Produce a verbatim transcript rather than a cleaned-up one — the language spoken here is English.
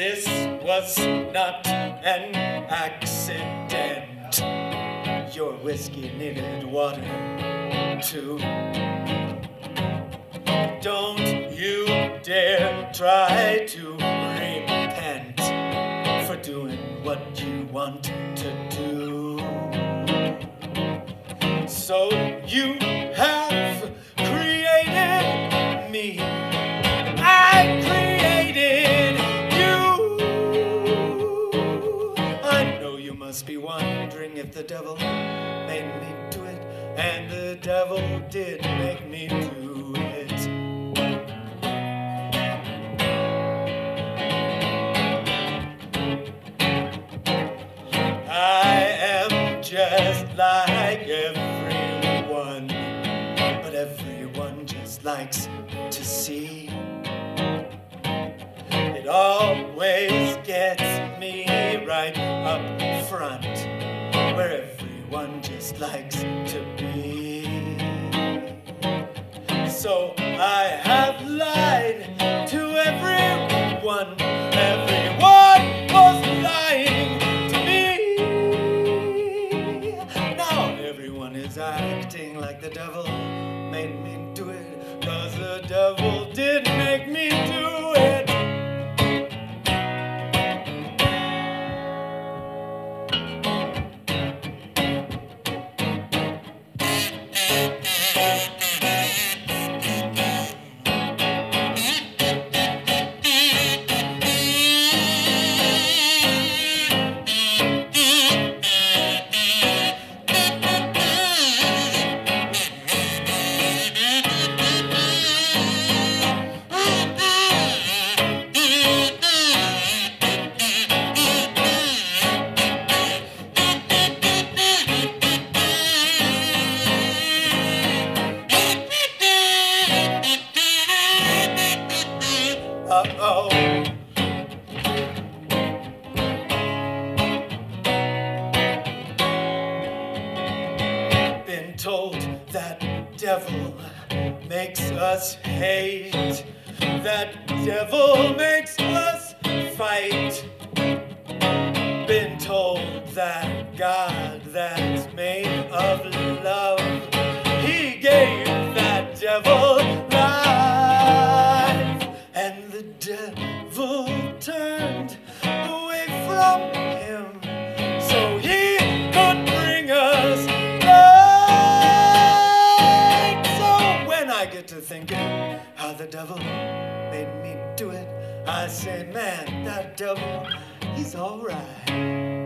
this was not an accident. Your whiskey needed water too. Don't you dare try to repent for doing what you want to do. So you have created me. I created you. I know you must be wondering if the devil made me do it, and the devil did make me do it. I am just like everyone, but everyone just likes to see. It always gets me right up front, where everyone just likes to be. So I have lied to everyone. Everyone was lying to me. Now everyone is acting like the devil made me do it, 'cause the devil did make me do it. Uh-oh. Been told that devil makes us hate, that devil makes us fight. Been told that God that's made of love, he gave that devil life. And the devil turned away from him so he could bring us light. So when I get to thinking how the devil made me do it, I say, man, that devil, he's alright.